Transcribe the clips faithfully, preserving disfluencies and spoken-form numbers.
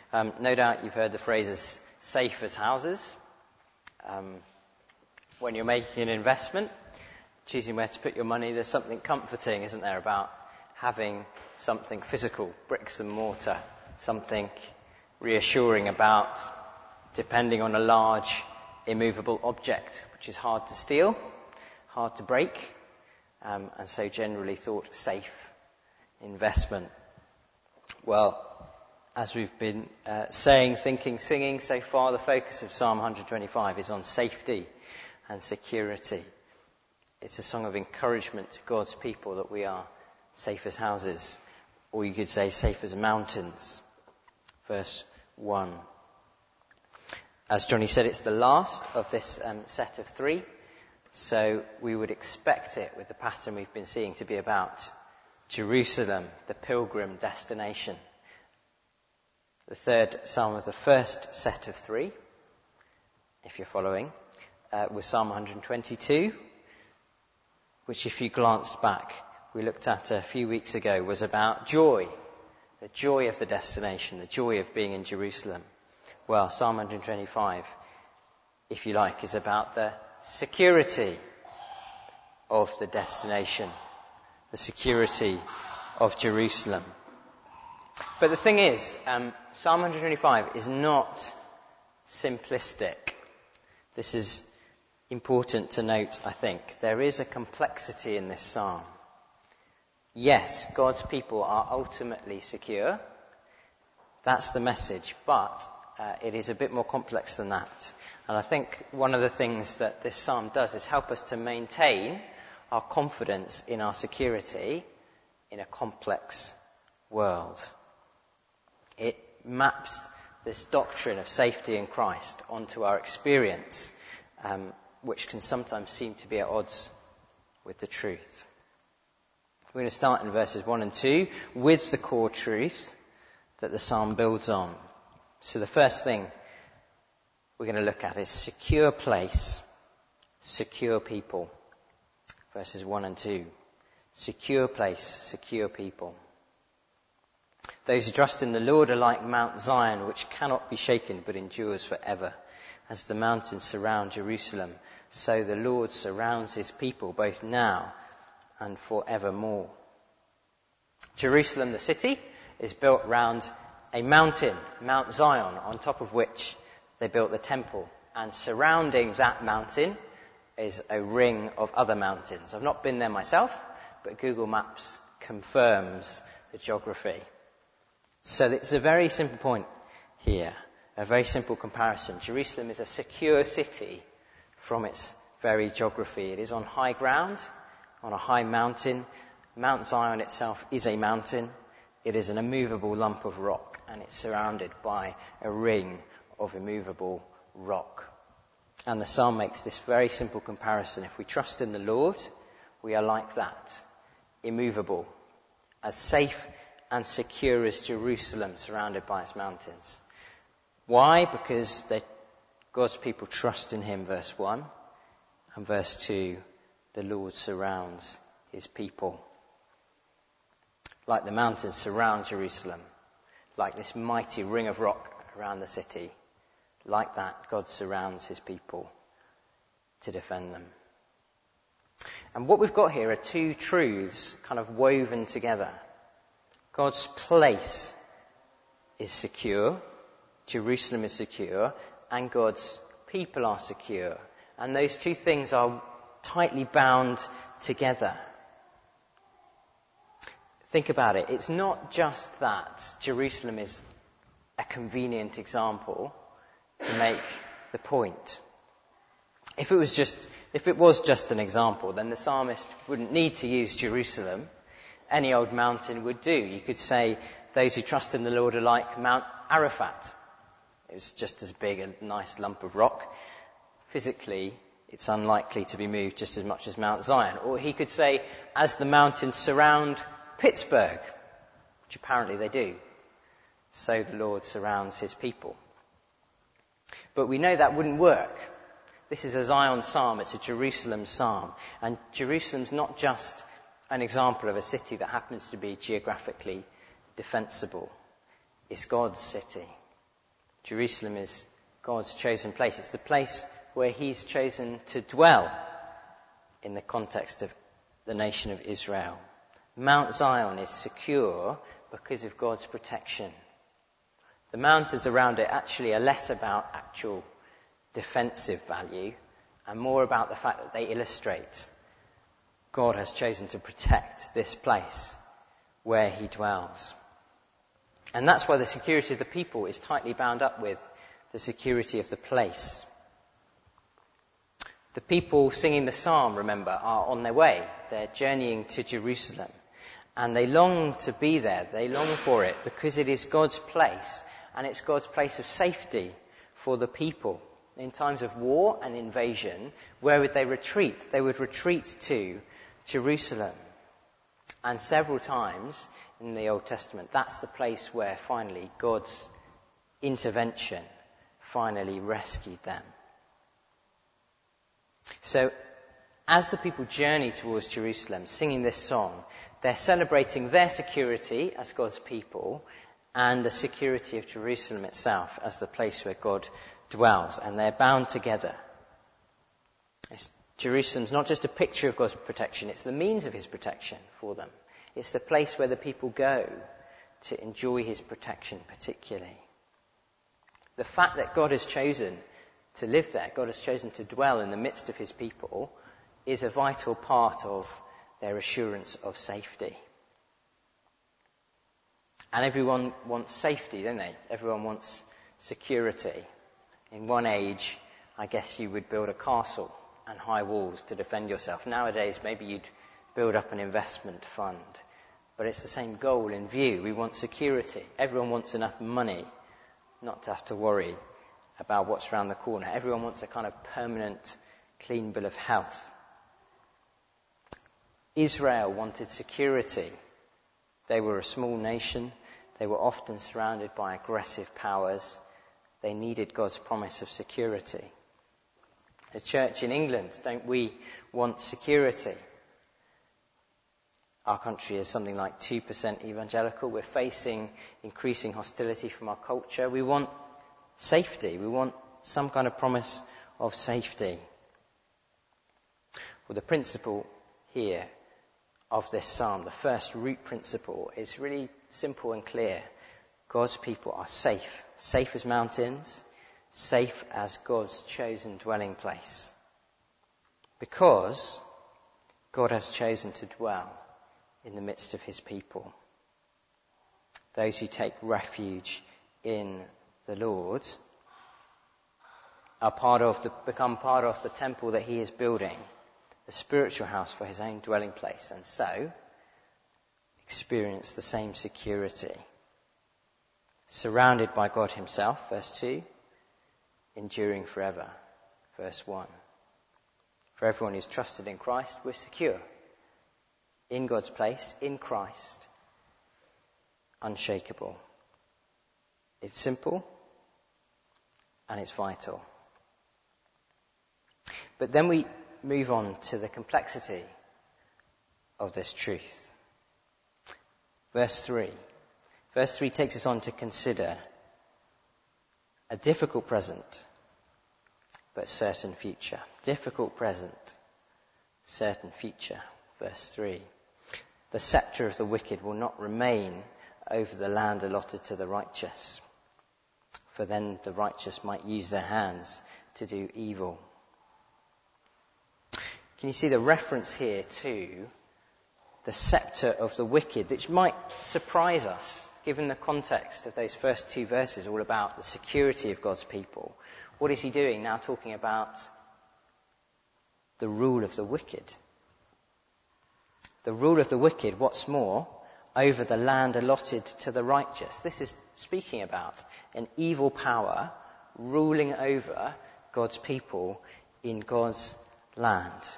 Um, no doubt you've heard the phrases safe as houses. Um, when you're making an investment, choosing where to put your money, there's something comforting, isn't there, about having something physical, bricks and mortar, something reassuring about depending on a large, immovable object, which is hard to steal, hard to break, um, and so generally thought safe investment. Well, as we've been uh, saying, thinking, singing so far, the focus of Psalm one twenty-five is on safety and security. It's a song of encouragement to God's people that we are safe as houses, or you could say safe as mountains. Verse one. As Johnny said, it's the last of this um, set of three, so we would expect it, with the pattern we've been seeing, to be about Jerusalem, the pilgrim destination. The third psalm of the first set of three, if you're following, uh, was Psalm one twenty-two, which, if you glanced back, we looked at a few weeks ago, was about joy, the joy of the destination, the joy of being in Jerusalem. Well, Psalm one twenty-five, if you like, is about the security of the destination, the security of Jerusalem. But the thing is, um, Psalm one twenty-five is not simplistic. This is important to note, I think. There is a complexity in this psalm. Yes, God's people are ultimately secure. That's the message. But uh, it is a bit more complex than that. And I think one of the things that this psalm does is help us to maintain our confidence in our security in a complex world. It maps this doctrine of safety in Christ onto our experience, um, which can sometimes seem to be at odds with the truth. We're going to start in verses one and two with the core truth that the psalm builds on. So the first thing we're going to look at is secure place, secure people. Verses one and two. Secure place, secure people. Those who trust in the Lord are like Mount Zion, which cannot be shaken but endures forever. As the mountains surround Jerusalem, so the Lord surrounds his people both now and forevermore. Jerusalem, the city, is built round a mountain, Mount Zion, on top of which they built the temple. And surrounding that mountain is a ring of other mountains. I've not been there myself, but Google Maps confirms the geography. So it's a very simple point here, a very simple comparison. Jerusalem is a secure city from its very geography. It is on high ground, on a high mountain. Mount Zion itself is a mountain. It is an immovable lump of rock, and it's surrounded by a ring of immovable rock. And the psalm makes this very simple comparison. If we trust in the Lord, we are like that, immovable, as safe and secure as Jerusalem, surrounded by its mountains. Why? Because they, God's people trust in him, verse one. And verse two, the Lord surrounds his people. Like the mountains surround Jerusalem, like this mighty ring of rock around the city, like that, God surrounds his people to defend them. And what we've got here are two truths kind of woven together. God's place is secure, Jerusalem is secure, and God's people are secure. And those two things are tightly bound together. Think about it. It's not just that Jerusalem is a convenient example to make the point. If it was just, if it was just an example, then the psalmist wouldn't need to use Jerusalem. Any old mountain would do. You could say those who trust in the Lord are like Mount Arafat. It's just as big a nice lump of rock. Physically, it's unlikely to be moved just as much as Mount Zion. Or he could say, as the mountains surround Pittsburgh, which apparently they do, so the Lord surrounds his people. But we know that wouldn't work. This is a Zion psalm, it's a Jerusalem psalm. And Jerusalem's not just an example of a city that happens to be geographically defensible. It's God's city. Jerusalem is God's chosen place. It's the place where he's chosen to dwell in the context of the nation of Israel. Mount Zion is secure because of God's protection. The mountains around it actually are less about actual defensive value and more about the fact that they illustrate God has chosen to protect this place where he dwells. And that's why the security of the people is tightly bound up with the security of the place. The people singing the psalm, remember, are on their way. They're journeying to Jerusalem. And they long to be there. They long for it because it is God's place. And it's God's place of safety for the people. In times of war and invasion, where would they retreat? They would retreat to Jerusalem. And several times in the Old Testament, that's the place where finally God's intervention finally rescued them. So, as the people journey towards Jerusalem, singing this song, they're celebrating their security as God's people and the security of Jerusalem itself as the place where God dwells. And they're bound together. It's, Jerusalem's not just a picture of God's protection, it's the means of his protection for them. It's the place where the people go to enjoy his protection particularly. The fact that God has chosen to live there, God has chosen to dwell in the midst of his people, is a vital part of their assurance of safety. And everyone wants safety, don't they? Everyone wants security. In one age, I guess you would build a castle and high walls to defend yourself. Nowadays, maybe you'd build up an investment fund. But it's the same goal in view. We want security. Everyone wants enough money not to have to worry about what's around the corner. Everyone wants a kind of permanent, clean bill of health. Israel wanted security. They were a small nation. They were often surrounded by aggressive powers. They needed God's promise of security. The church in England, don't we want security? Our country is something like two percent evangelical. We're facing increasing hostility from our culture. We want safety. We want some kind of promise of safety. Well, the principle here of this psalm, the first root principle, is really simple and clear. God's people are safe. Safe as mountains. Safe as God's chosen dwelling place. Because God has chosen to dwell in the midst of his people. Those who take refuge in the Lord are part of the, become part of the temple that he is building, the spiritual house for his own dwelling place, and so experience the same security. Surrounded by God himself, verse two, enduring forever, verse one. For everyone who's trusted in Christ, we're secure. In God's place, in Christ, unshakable. It's simple and it's vital. But then we move on to the complexity of this truth. Verse three. Verse three takes us on to consider a difficult present, but certain future. Difficult present, certain future. Verse three. The sceptre of the wicked will not remain over the land allotted to the righteous, for then the righteous might use their hands to do evil. Can you see the reference here to the sceptre of the wicked, which might surprise us, given the context of those first two verses, all about the security of God's people? What is he doing now, talking about the rule of the wicked? The rule of the wicked, what's more, over the land allotted to the righteous. This is speaking about an evil power ruling over God's people in God's land.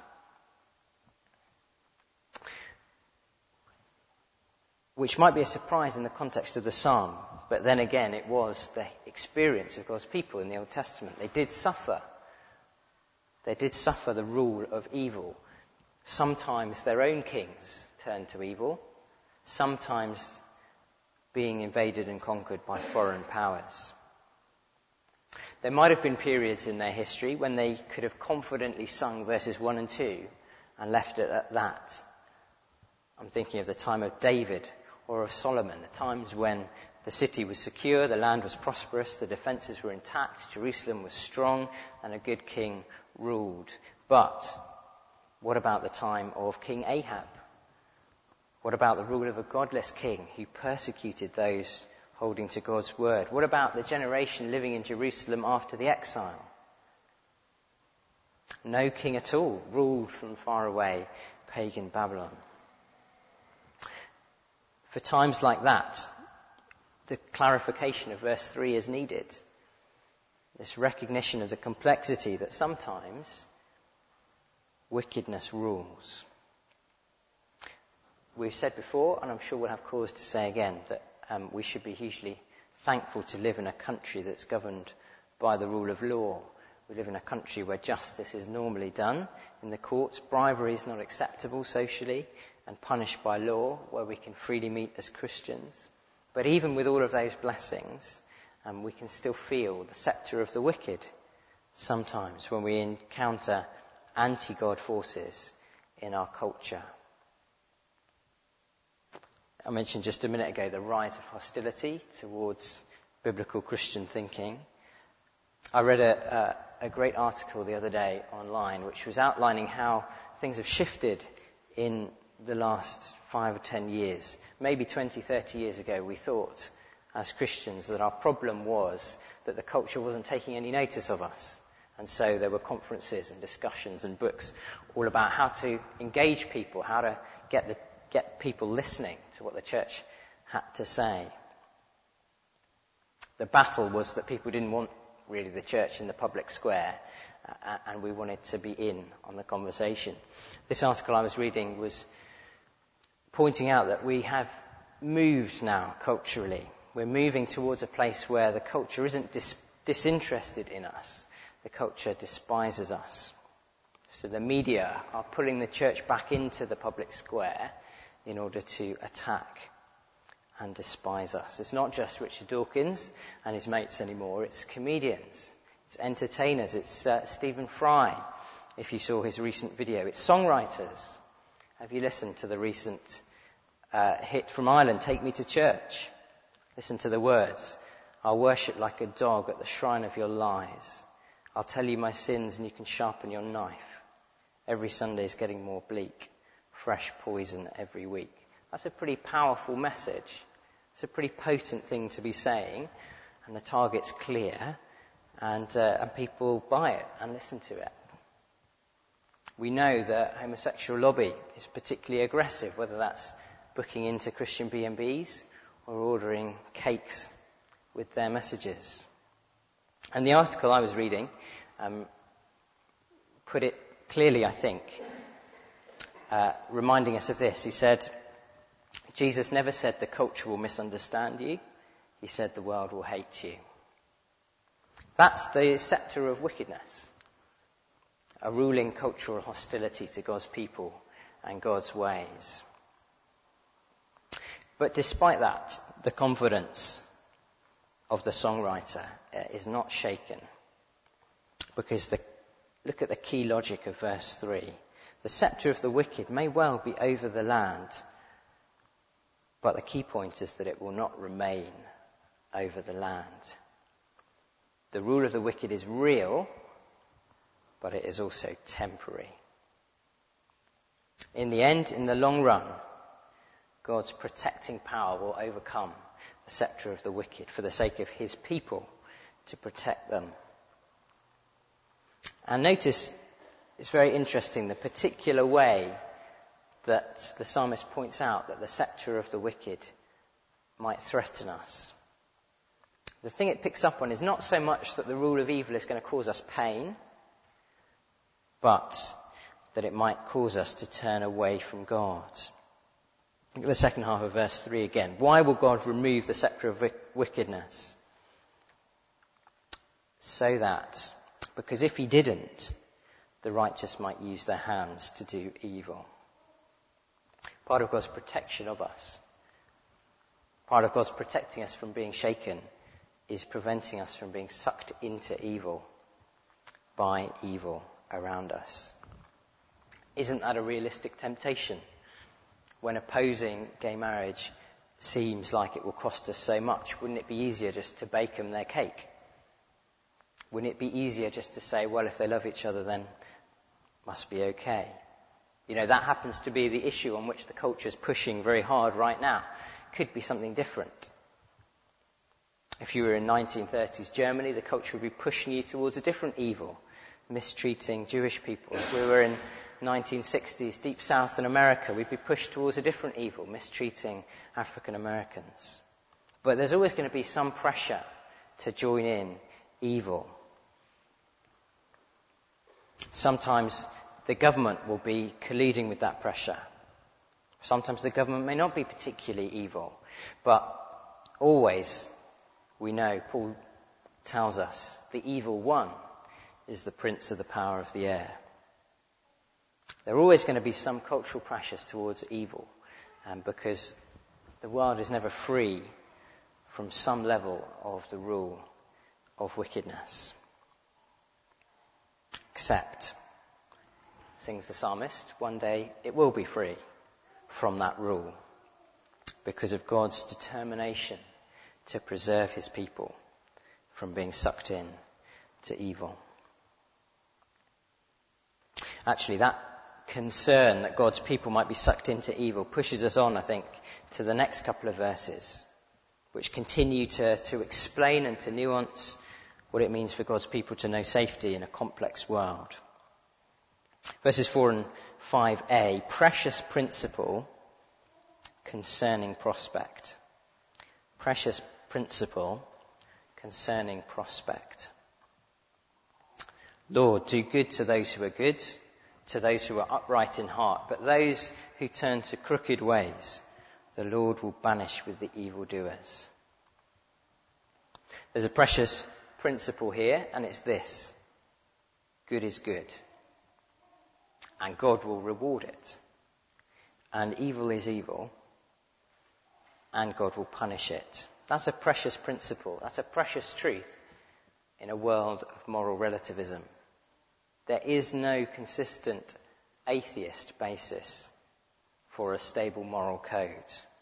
Which might be a surprise in the context of the psalm, but then again it was the experience of God's people in the Old Testament. They did suffer. They did suffer the rule of evil. Sometimes their own kings turned to evil, sometimes being invaded and conquered by foreign powers. There might have been periods in their history when they could have confidently sung verses one and two and left it at that. I'm thinking of the time of David or of Solomon, the times when the city was secure, the land was prosperous, the defences were intact, Jerusalem was strong, and a good king ruled. But what about the time of King Ahab? What about the rule of a godless king who persecuted those holding to God's word? What about the generation living in Jerusalem after the exile? No king at all ruled from far away pagan Babylon. For times like that, the clarification of verse three is needed. This recognition of the complexity that sometimes wickedness rules. We've said before, and I'm sure we'll have cause to say again, that um, we should be hugely thankful to live in a country that's governed by the rule of law. We live in a country where justice is normally done in the courts, bribery is not acceptable socially and punished by law, where we can freely meet as Christians. But even with all of those blessings, um, we can still feel the sceptre of the wicked sometimes when we encounter anti-God forces in our culture. I mentioned just a minute ago the rise of hostility towards biblical Christian thinking. I read a, a, a great article the other day online which was outlining how things have shifted in the last five or ten years. Maybe twenty, thirty years ago we thought as Christians that our problem was that the culture wasn't taking any notice of us. And so there were conferences and discussions and books all about how to engage people, how to get the get people listening to what the church had to say. The battle was that people didn't want really the church in the public square, uh, and we wanted to be in on the conversation. This article I was reading was pointing out that we have moved now culturally. We're moving towards a place where the culture isn't dis- disinterested in us. The culture despises us. So the media are pulling the church back into the public square in order to attack and despise us. It's not just Richard Dawkins and his mates anymore. It's comedians, it's entertainers, it's uh, Stephen Fry, if you saw his recent video. It's songwriters. Have you listened to the recent uh, hit from Ireland, Take Me to Church? Listen to the words. I'll worship like a dog at the shrine of your lies. I'll tell you my sins and you can sharpen your knife. Every Sunday's getting more bleak. Fresh poison every week. That's a pretty powerful message. It's a pretty potent thing to be saying, and the target's clear, and, uh, and people buy it and listen to it. We know the homosexual lobby is particularly aggressive, whether that's booking into Christian B and B's or ordering cakes with their messages. And the article I was reading um, put it clearly, I think, Uh, reminding us of this. He said, Jesus never said the culture will misunderstand you. He said the world will hate you. That's the sceptre of wickedness. A ruling cultural hostility to God's people and God's ways. But despite that, the confidence of the songwriter uh, is not shaken. Because the, look at the key logic of verse three. The sceptre of the wicked may well be over the land, but the key point is that it will not remain over the land. The rule of the wicked is real, but it is also temporary. In the end, in the long run, God's protecting power will overcome the sceptre of the wicked for the sake of his people, to protect them. And notice, it's very interesting, the particular way that the psalmist points out that the sceptre of the wicked might threaten us. The thing it picks up on is not so much that the rule of evil is going to cause us pain, but that it might cause us to turn away from God. Look at the second half of verse three again. Why will God remove the sceptre of wickedness? So that, because if he didn't, the righteous might use their hands to do evil. Part of God's protection of us, part of God's protecting us from being shaken, is preventing us from being sucked into evil by evil around us. Isn't that a realistic temptation? When opposing gay marriage seems like it will cost us so much, wouldn't it be easier just to bake them their cake? Wouldn't it be easier just to say, well, if they love each other, then must be okay? You know, that happens to be the issue on which the culture is pushing very hard right now. Could be something different. If you were in nineteen thirties Germany, the culture would be pushing you towards a different evil, mistreating Jewish people. If we were in nineteen sixties Deep South in America, we'd be pushed towards a different evil, mistreating African Americans. But there's always going to be some pressure to join in evil. Sometimes the government will be colluding with that pressure. Sometimes the government may not be particularly evil, but always we know, Paul tells us, the evil one is the prince of the power of the air. There are always going to be some cultural pressures towards evil, um, because the world is never free from some level of the rule of wickedness. Except, sings the psalmist, one day it will be free from that rule because of God's determination to preserve his people from being sucked in to evil. Actually, that concern that God's people might be sucked into evil pushes us on, I think, to the next couple of verses, which continue to, to explain and to nuance what it means for God's people to know safety in a complex world. Verses four and five a, precious principle concerning prospect. Precious principle concerning prospect. Lord, do good to those who are good, to those who are upright in heart, but those who turn to crooked ways, the Lord will banish with the evildoers. There's a precious principle here, and it's this: good is good, and God will reward it. And evil is evil, and God will punish it. That's a precious principle. That's a precious truth in a world of moral relativism. There is no consistent atheist basis for a stable moral code.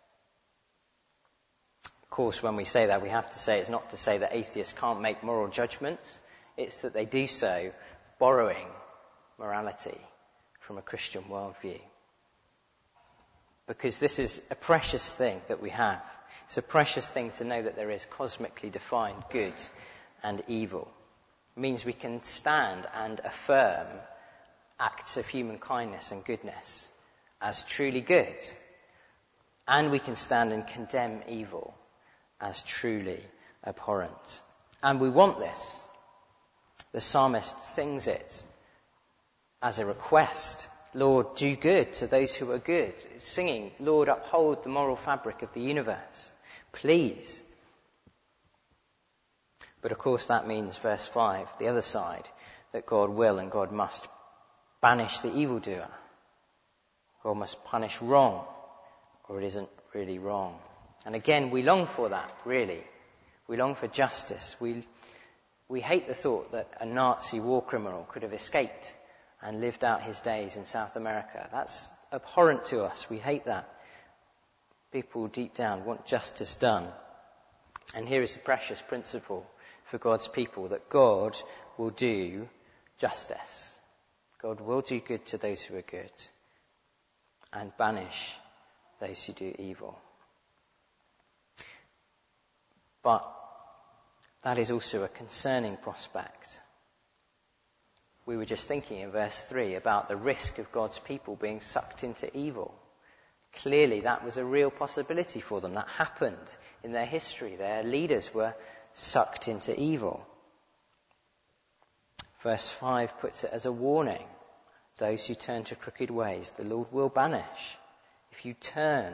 Of course, when we say that, we have to say it's not to say that atheists can't make moral judgments. It's that they do so borrowing morality from a Christian worldview. Because this is a precious thing that we have. It's a precious thing to know that there is cosmically defined good and evil. It means we can stand and affirm acts of human kindness and goodness as truly good. And we can stand and condemn evil as truly abhorrent. And we want this. The psalmist sings it as a request. Lord, do good to those who are good. It's singing, Lord, uphold the moral fabric of the universe. Please. But of course that means, verse five, the other side, that God will and God must banish the evildoer. God must punish wrong, or it isn't really wrong. And again, we long for that, really. We long for justice. We, we hate the thought that a Nazi war criminal could have escaped and lived out his days in South America. That's abhorrent to us. We hate that. People deep down want justice done. And here is a precious principle for God's people, that God will do justice. God will do good to those who are good and banish those who do evil. But that is also a concerning prospect. We were just thinking in verse three about the risk of God's people being sucked into evil. Clearly that was a real possibility for them. That happened in their history. Their leaders were sucked into evil. Verse five puts it as a warning. Those who turn to crooked ways, the Lord will banish. If you turn.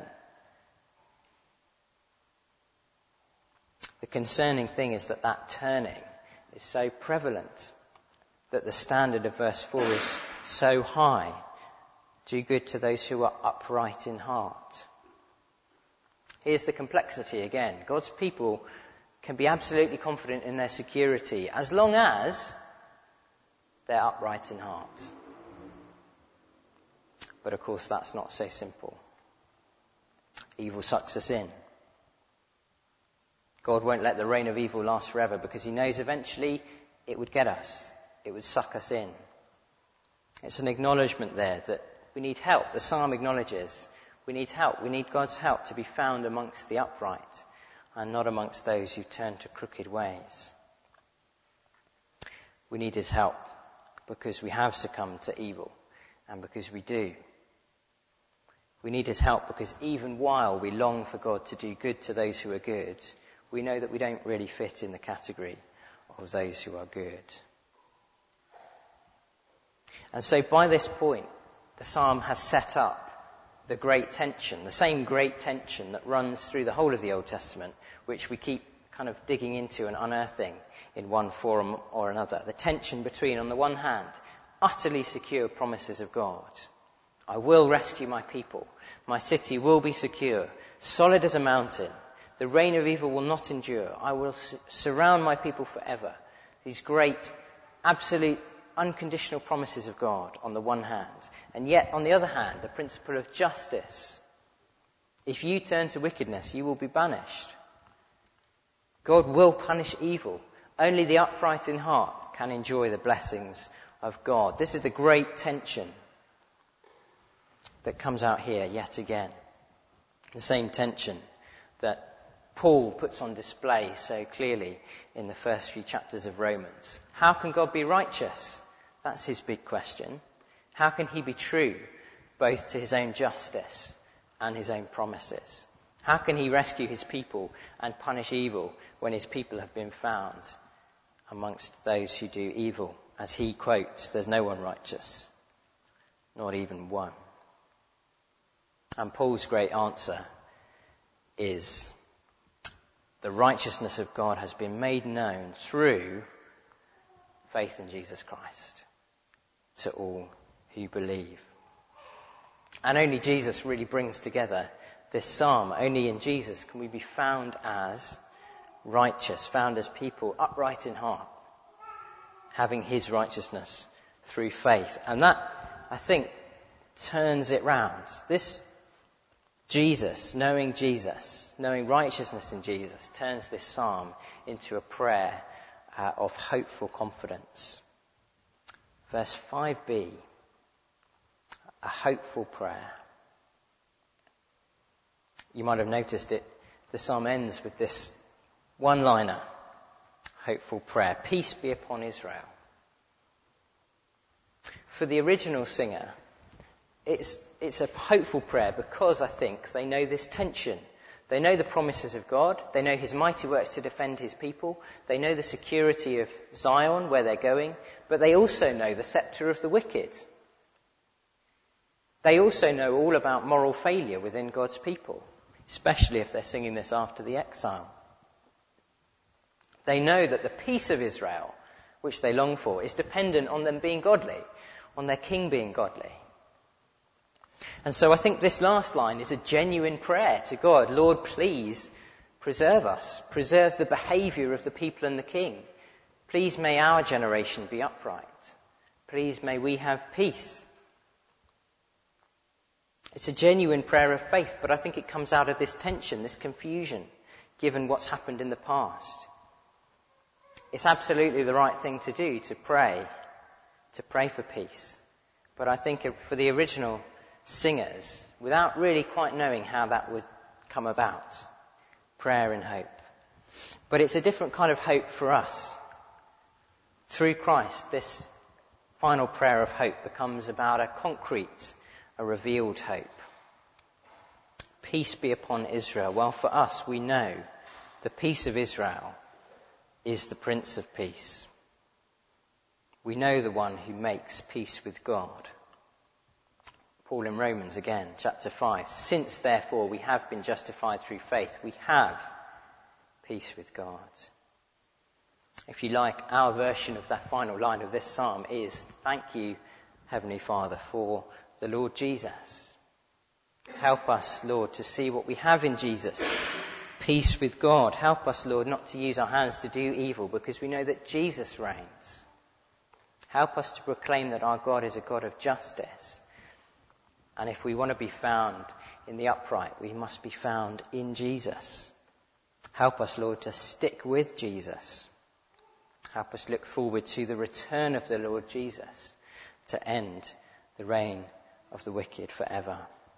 The concerning thing is that that turning is so prevalent, that the standard of verse four is so high. Do good to those who are upright in heart. Here's the complexity again. God's people can be absolutely confident in their security as long as they're upright in heart. But of course, that's not so simple. Evil sucks us in. God won't let the reign of evil last forever because he knows eventually it would get us. It would suck us in. It's an acknowledgement there that we need help. The psalm acknowledges we need help. We need God's help to be found amongst the upright and not amongst those who turn to crooked ways. We need his help because we have succumbed to evil and because we do. We need his help because even while we long for God to do good to those who are good, we know that we don't really fit in the category of those who are good. And so by this point, the psalm has set up the great tension, the same great tension that runs through the whole of the Old Testament, which we keep kind of digging into and unearthing in one form or another. The tension between, on the one hand, utterly secure promises of God. I will rescue my people. My city will be secure, solid as a mountain. The reign of evil will not endure. I will su- surround my people forever. These great, absolute, unconditional promises of God on the one hand. And yet, on the other hand, the principle of justice. If you turn to wickedness, you will be banished. God will punish evil. Only the upright in heart can enjoy the blessings of God. This is the great tension that comes out here yet again. The same tension that Paul puts on display so clearly in the first few chapters of Romans. How can God be righteous? That's his big question. How can he be true both to his own justice and his own promises? How can he rescue his people and punish evil when his people have been found amongst those who do evil? As he quotes, there's no one righteous, not even one. And Paul's great answer is the righteousness of God has been made known through faith in Jesus Christ to all who believe. And only Jesus really brings together this psalm. Only in Jesus can we be found as righteous, found as people upright in heart, having his righteousness through faith. And that, I think, turns it round. This Jesus, knowing Jesus, knowing righteousness in Jesus, turns this psalm into a prayer uh, of hopeful confidence. Verse five b, a hopeful prayer. You might have noticed it, the psalm ends with this one-liner, hopeful prayer. Peace be upon Israel. For the original singer, it's It's a hopeful prayer because I think they know this tension. They know the promises of God. They know his mighty works to defend his people. They know the security of Zion, where they're going. But they also know the scepter of the wicked. They also know all about moral failure within God's people, especially if they're singing this after the exile. They know that the peace of Israel, which they long for, is dependent on them being godly, on their king being godly. And so I think this last line is a genuine prayer to God. Lord, please preserve us. Preserve the behaviour of the people and the king. Please may our generation be upright. Please may we have peace. It's a genuine prayer of faith, but I think it comes out of this tension, this confusion, given what's happened in the past. It's absolutely the right thing to do, to pray, to pray for peace. But I think for the original singers, without really quite knowing how that would come about, prayer and hope. But it's a different kind of hope for us. Through Christ, this final prayer of hope becomes about a concrete, a revealed hope. Peace be upon Israel. Well, for us, we know the peace of Israel is the Prince of Peace. We know the one who makes peace with God. Paul in Romans again, chapter five. Since therefore we have been justified through faith, we have peace with God. If you like, our version of that final line of this psalm is, thank you, Heavenly Father, for the Lord Jesus. Help us, Lord, to see what we have in Jesus. peace with God. Help us, Lord, not to use our hands to do evil because we know that Jesus reigns. Help us to proclaim that our God is a God of justice. And if we want to be found in the upright, we must be found in Jesus. Help us, Lord, to stick with Jesus. Help us look forward to the return of the Lord Jesus to end the reign of the wicked forever.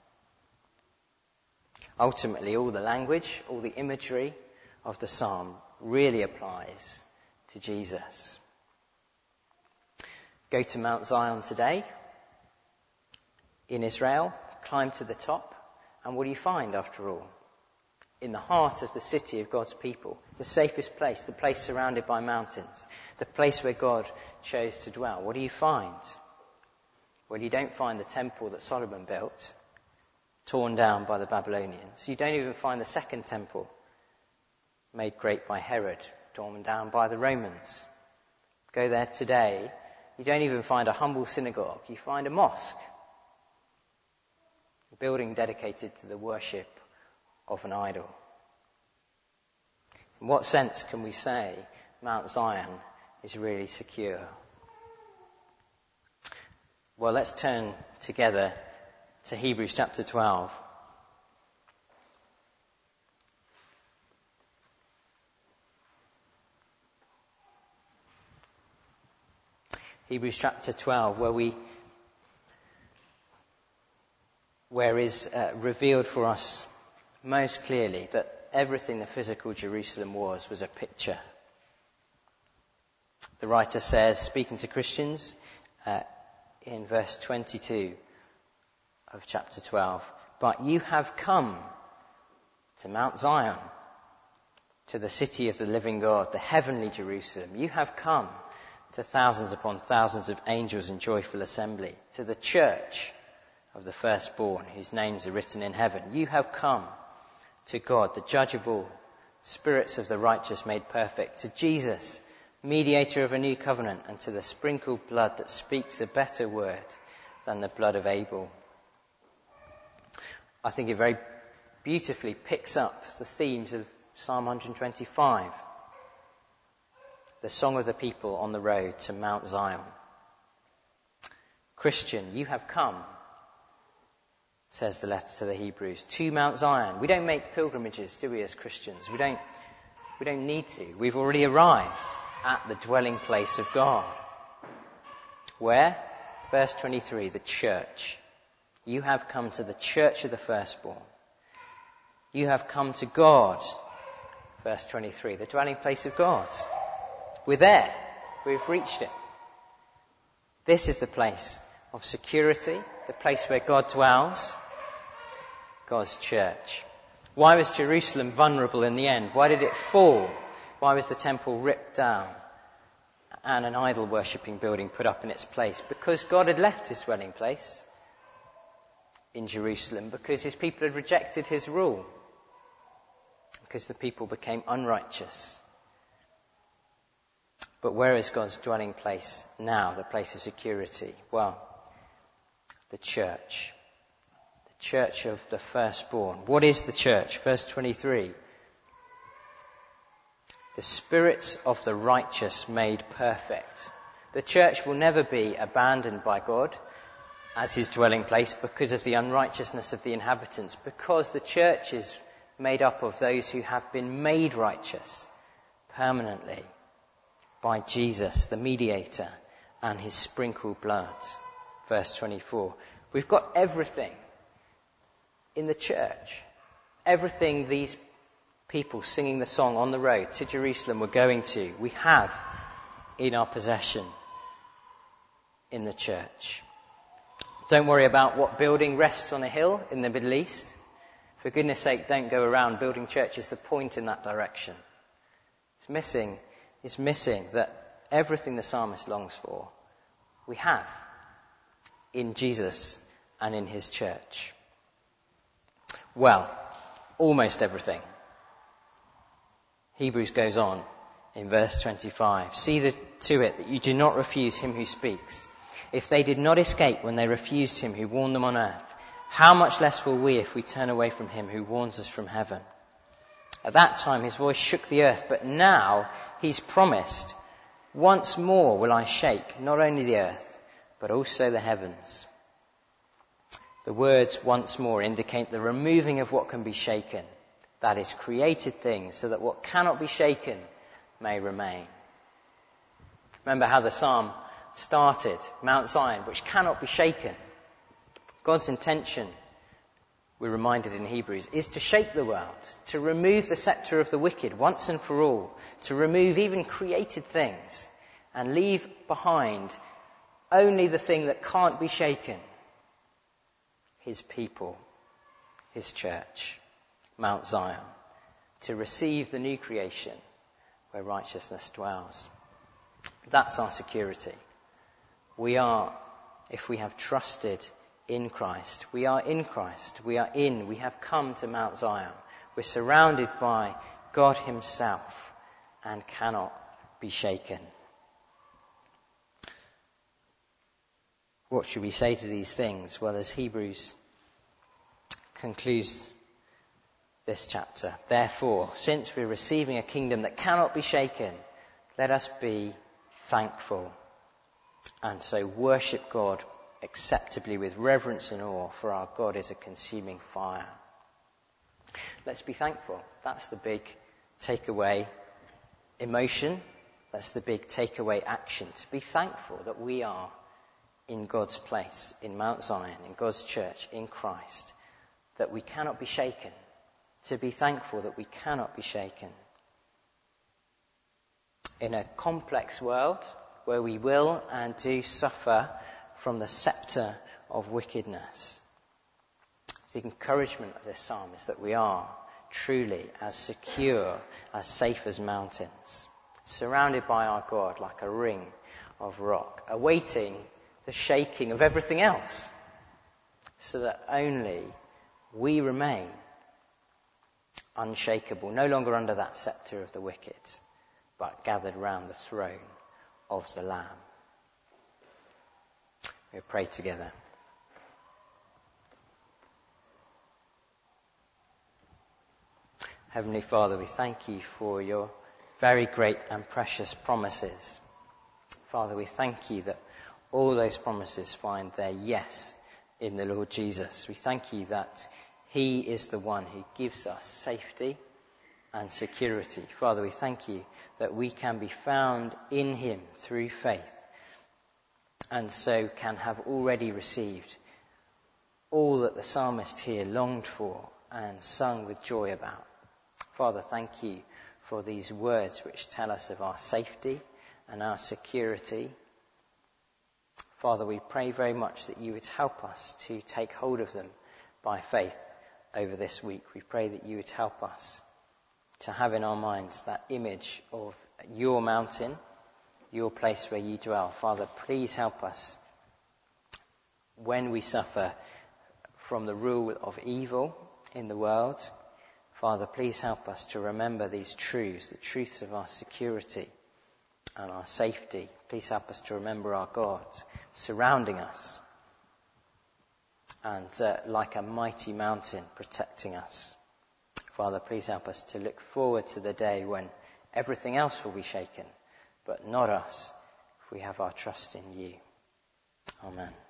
Ultimately, all the language, all the imagery of the psalm really applies to Jesus. Go to Mount Zion today in Israel, climb to the top, and what do you find after all? In the heart of the city of God's people, the safest place, the place surrounded by mountains, the place where God chose to dwell. What do you find? Well, you don't find the temple that Solomon built, torn down by the Babylonians. You don't even find the second temple, made great by Herod, torn down by the Romans. Go there today, you don't even find a humble synagogue, you find a mosque. A building dedicated to the worship of an idol. In what sense can we say Mount Zion is really secure? Well, let's turn together to Hebrews chapter twelve. Hebrews chapter twelve, where we where is uh, revealed for us most clearly that everything the physical Jerusalem was, was a picture. The writer says, speaking to Christians, uh, in verse twenty-two of chapter twelve, but you have come to Mount Zion, to the city of the living God, the heavenly Jerusalem. You have come to thousands upon thousands of angels in joyful assembly, to the church of the firstborn, whose names are written in heaven. You have come to God, the judge of all, spirits of the righteous made perfect, to Jesus, mediator of a new covenant, and to the sprinkled blood that speaks a better word than the blood of Abel. I think it very beautifully picks up the themes of Psalm one twenty-five, the song of the people on the road to Mount Zion. Christian, you have come, says the letter to the Hebrews, to Mount Zion. We don't make pilgrimages, do we, as Christians? We don't, we don't need to. We've already arrived at the dwelling place of God. Where? Verse twenty-three, the church. You have come to the church of the firstborn. You have come to God. Verse twenty-three, the dwelling place of God. We're there. We've reached it. This is the place of security, the place where God dwells, God's church. Why was Jerusalem vulnerable in the end? Why did it fall? Why was the temple ripped down and an idol worshipping building put up in its place? Because God had left his dwelling place in Jerusalem, because his people had rejected his rule, because the people became unrighteous. But where is God's dwelling place now, the place of security? Well, the church. The church of the firstborn. What is the church? Verse twenty-three. The spirits of the righteous made perfect. The church will never be abandoned by God as his dwelling place because of the unrighteousness of the inhabitants, because the church is made up of those who have been made righteous permanently by Jesus, the mediator, and his sprinkled blood. Verse twenty-four. We've got everything in the church. Everything these people singing the song on the road to Jerusalem were going to, we have in our possession in the church. Don't worry about what building rests on a hill in the Middle East. For goodness sake, don't go around building churches that point in that direction. It's missing, it's missing that everything the psalmist longs for, we have in Jesus and in his church. Well, almost everything. Hebrews goes on in verse twenty-five. See the, to it that you do not refuse him who speaks. If they did not escape when they refused him who warned them on earth, how much less will we if we turn away from him who warns us from heaven? At that time his voice shook the earth, but now he's promised, once more will I shake not only the earth, but also the heavens. The words once more indicate the removing of what can be shaken, that is, created things, so that what cannot be shaken may remain. Remember how the psalm started, Mount Zion, which cannot be shaken. God's intention, we're reminded in Hebrews, is to shake the world, to remove the scepter of the wicked once and for all, to remove even created things and leave behind only the thing that can't be shaken, his people, his church, Mount Zion, to receive the new creation where righteousness dwells. That's our security. We are, if we have trusted in Christ, we are in Christ, we are in, we have come to Mount Zion. We're surrounded by God himself and cannot be shaken. What should we say to these things? Well, as Hebrews concludes this chapter, therefore, since we're receiving a kingdom that cannot be shaken, let us be thankful and so worship God acceptably with reverence and awe, for our God is a consuming fire. Let's be thankful. That's the big takeaway emotion. That's the big takeaway action. To be thankful that we are in God's place, in Mount Zion, in God's church, in Christ, that we cannot be shaken. To be thankful that we cannot be shaken. In a complex world where we will and do suffer from the scepter of wickedness, the encouragement of this psalm is that we are truly as secure, as safe as mountains, surrounded by our God like a ring of rock, awaiting the shaking of everything else, so that only we remain unshakable, no longer under that scepter of the wicked, but gathered round the throne of the Lamb. We'll pray together. Heavenly Father, we thank you for your very great and precious promises. Father, we thank you that all those promises find their yes in the Lord Jesus. We thank you that he is the one who gives us safety and security. Father, we thank you that we can be found in him through faith, and so can have already received all that the psalmist here longed for and sung with joy about. Father, thank you for these words which tell us of our safety and our security. Father, we pray very much that you would help us to take hold of them by faith over this week. We pray that you would help us to have in our minds that image of your mountain, your place where you dwell. Father, please help us when we suffer from the rule of evil in the world. Father, please help us to remember these truths, the truths of our security and our safety. Please help us to remember our God surrounding us and uh, like a mighty mountain protecting us. Father, please help us to look forward to the day when everything else will be shaken, but not us, if we have our trust in you. Amen.